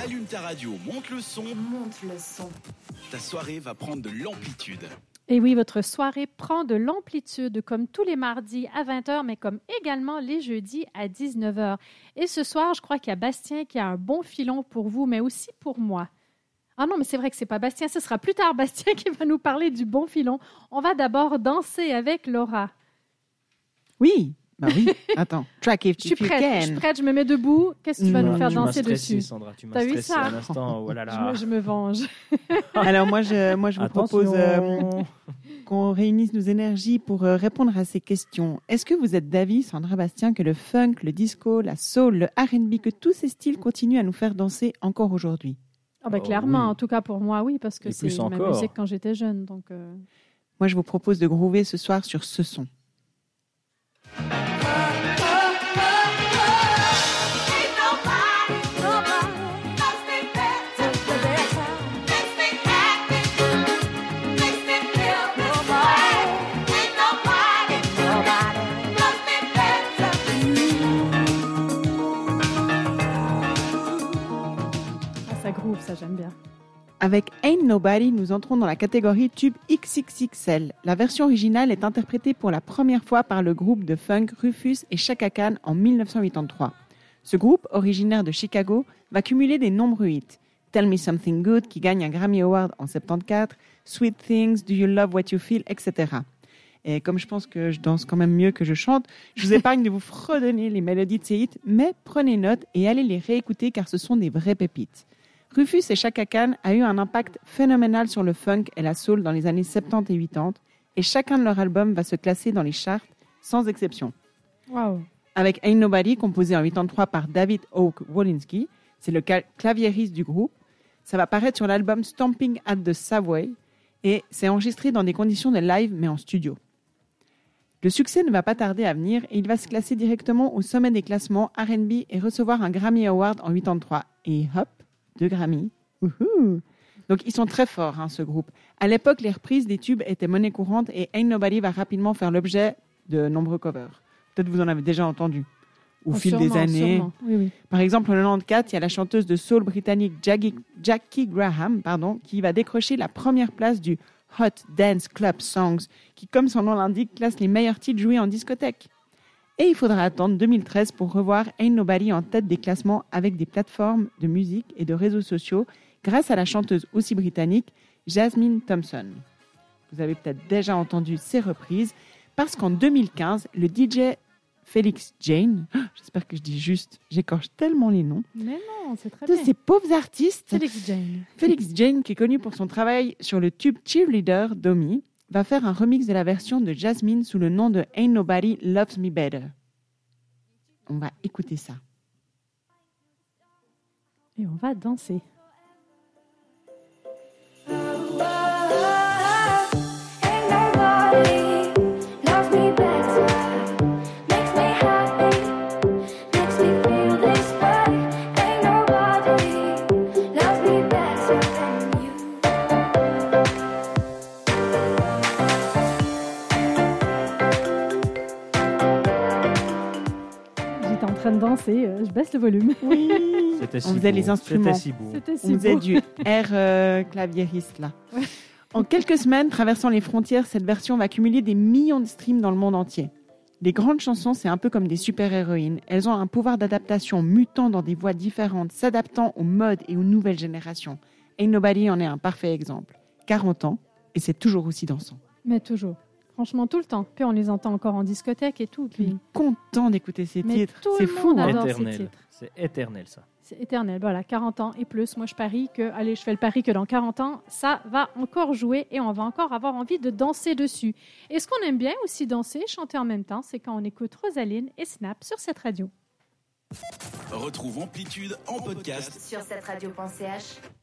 Allume ta radio, monte le son. Monte le son. Ta soirée va prendre de l'amplitude. Et oui, votre soirée prend de l'amplitude, comme tous les mardis à 20h, mais comme également les jeudis à 19h. Et ce soir, je crois qu'il y a Bastien qui a un bon filon pour vous, mais aussi pour moi. Ah non, mais c'est vrai que c'est pas Bastien, ce sera plus tard Bastien qui va nous parler du bon filon. On va d'abord danser avec Laura. Oui, attends. Track if Je suis you prête, can. je me mets debout. Qu'est-ce que tu vas nous faire danser tu m'as stressé, dessus? Sandra, tu m'as T'as vu stressé ça? à l'instant. Oh là là. Je me venge. Alors moi je vous propose Attention. qu'on réunisse nos énergies pour répondre à ces questions. Est-ce que vous êtes d'avis, Sandra Bastien, que le funk, le disco, la soul, le R&B, que tous ces styles continuent à nous faire danser encore aujourd'hui? Ah ben, clairement, oui. en tout cas pour moi, oui, parce que Et c'est plus ma encore. musique quand j'étais jeune. Donc, Moi je vous propose de groover ce soir sur ce son. ça groove, ça j'aime bien. Avec Ain't Nobody, nous entrons dans la catégorie tube XXXL. La version originale est interprétée pour la première fois par le groupe de funk Rufus et Chaka Khan en 1983. Ce groupe, originaire de Chicago, va cumuler des nombreux hits. Tell Me Something Good, qui gagne un Grammy Award en 74, Sweet Things, Do You Love What You Feel, etc. Et comme je pense que je danse quand même mieux que je chante, je vous épargne de vous fredonner les mélodies de ces hits, mais prenez note et allez les réécouter car ce sont des vraies pépites. Rufus et Chaka Khan a eu un impact phénoménal sur le funk et la soul dans les années 70 et 80, et chacun de leurs albums va se classer dans les charts, sans exception. Wow. Avec Ain't Nobody, composé en 83 par David Oak Wolinski, c'est le claviériste du groupe, ça va paraître sur l'album Stomping at the Savoy, et c'est enregistré dans des conditions de live, mais en studio. Le succès ne va pas tarder à venir, et il va se classer directement au sommet des classements R&B et recevoir un Grammy Award en 83. Et hop, 2 Grammy. Wouhou! Donc ils sont très forts, ce groupe. À l'époque, les reprises des tubes étaient monnaie courante et Ain't Nobody va rapidement faire l'objet de nombreux covers. Peut-être vous en avez déjà entendu au fil des années. Sûrement. Oui, oui. Par exemple, en 94, il y a la chanteuse de soul britannique Jackie Graham, qui va décrocher la première place du Hot Dance Club Songs, qui, comme son nom l'indique, classe les meilleurs titres joués en discothèque. Et il faudra attendre 2013 pour revoir Ain't Nobody en tête des classements avec des plateformes de musique et de réseaux sociaux grâce à la chanteuse aussi britannique Jasmine Thompson. Vous avez peut-être déjà entendu ces reprises parce qu'en 2015, le DJ Felix Jane, j'espère que je dis juste, j'écorche tellement les noms, Mais non, c'est très de bien. ces pauvres artistes, Félix Jane. Felix Jane, qui est connu pour son travail sur le tube Cheerleader d'Omi, va faire un remix de la version de Jasmine sous le nom de Ain't Nobody Loves Me Better. On va écouter ça. Et on va danser. J'étais en train de danser, je baisse le volume. Oui, C'était si on faisait beau. les instruments. C'était si beau. C'était On si faisait beau. du air claviériste là. En quelques semaines, traversant les frontières, cette version va cumuler des millions de streams dans le monde entier. Les grandes chansons, c'est un peu comme des super-héroïnes. Elles ont un pouvoir d'adaptation mutant dans des voix différentes, s'adaptant aux modes et aux nouvelles générations. Ain't Nobody en est un parfait exemple. 40 ans, et c'est toujours aussi dansant. Mais toujours. Franchement, tout le temps. Puis on les entend encore en discothèque et tout. Puis... Content d'écouter ces Mais titres. tout C'est le fou, monde hein. adore ces Éternel. titres. C'est éternel, ça. C'est éternel. Voilà, 40 ans et plus. Moi, je parie que, allez, je fais le pari que dans 40 ans, ça va encore jouer et on va encore avoir envie de danser dessus. Et ce qu'on aime bien aussi danser, chanter en même temps, c'est quand on écoute Rosaline et Snap sur cette radio. Retrouve Amplitude en podcast Sur cette radio.ch.